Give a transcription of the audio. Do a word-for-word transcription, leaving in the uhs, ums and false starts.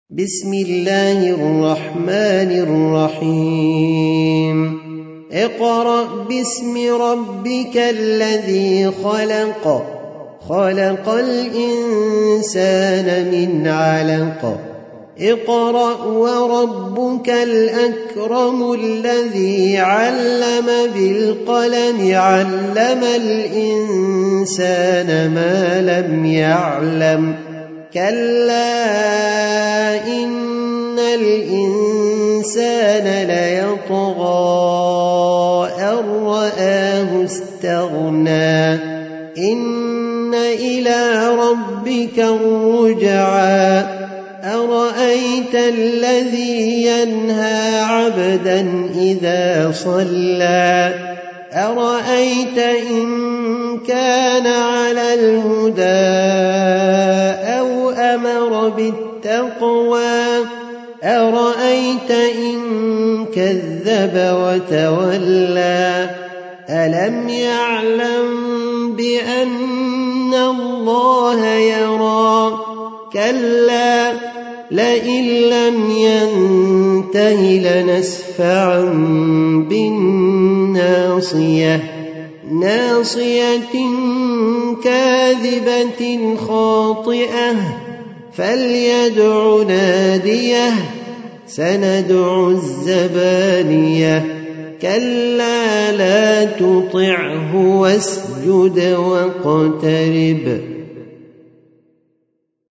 بسم الله الرحمن الرحيم اقرأ باسم ربك الذي خلق خلق الإنسان من علق اقرأ وربك الأكرم الذي علم بالقلم علم الإنسان ما لم يعلم كلا إن الإنسان ليطغى أن رآه استغنى إن إلى ربك الرجعى أرأيت الذي ينهى عبدا إذا صلى أرأيت إن كان على الهدى أو أمر بالتقوى أرأيت إن كذب وتولى ألم يعلم بأن الله يرى كلا لئن لم ينته لنسفعا بالناصية ناصية كاذبة خاطئة فليدع ناديه سندع الزبانية كلا لا تطعه واسجد واقترب